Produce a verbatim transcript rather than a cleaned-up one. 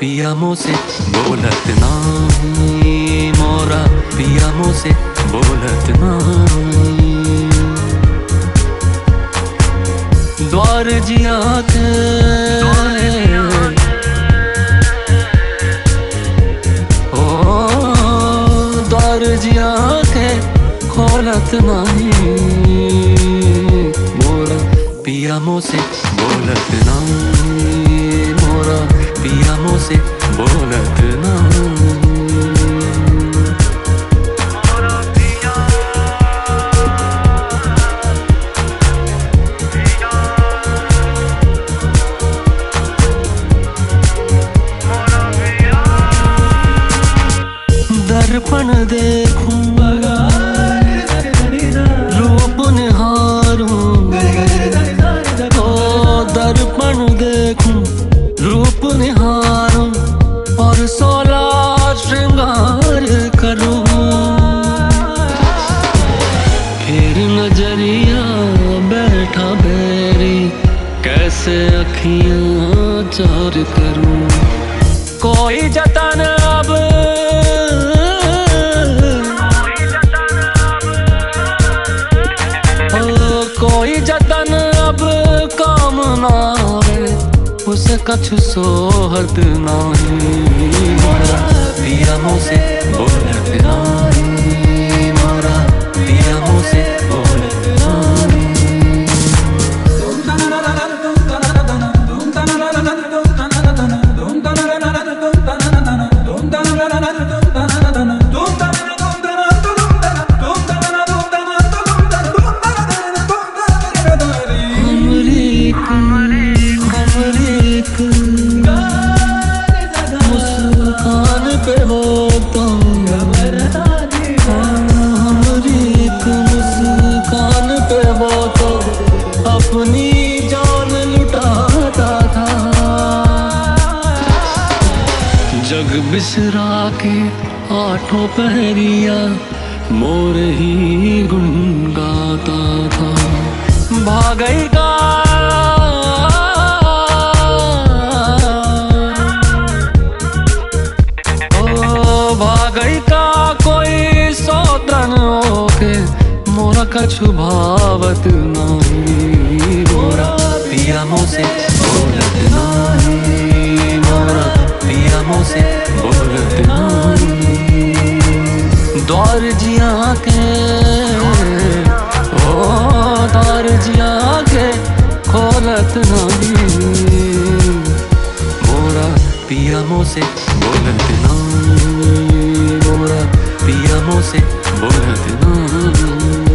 पिया मोसे बोलत नाही, मोरा पिया मोसे बोलत नाही। द्वार जिया के ओ द्वार जिया के खोलत नहीं, मोरा पिया मोसे बोलत नहीं, मोरा पिया मोसे बोलत नहीं। दर्पण देखूं रूप निहारूं, ओ दर्पण देखूं रूप निहारूं और सोला श्रृंगार करूं। फिर नजरिया बैठा बैरी, कैसे अखियां चार करूं। कोई जतन अब कोई जतन अब काम ना आवे, उसे कछु सोहत नहीं, मोरा पिया मोसे बोलत नहीं, मोरा पिया मोसे बोलत नहीं। मुस्कान पे हो तो हमारी एक मुस्कान पे हो तो अपनी जान लुटाता था। जग बिसरा के आठों पहरिया मोर ही गुन गाता था। भागेगा भागई का कोई सौतन होके, मोरा कछु भावत नहीं, मोरा पिया मोसे बोलत नहीं, मोरा पिया मोसे बोलत नहीं। द्वार जिया के ओ द्वार जिया के खोलत नहीं, मोरा पिया मोसे बोलत नहीं, मोरा पिया मोसे बोलत नहीं।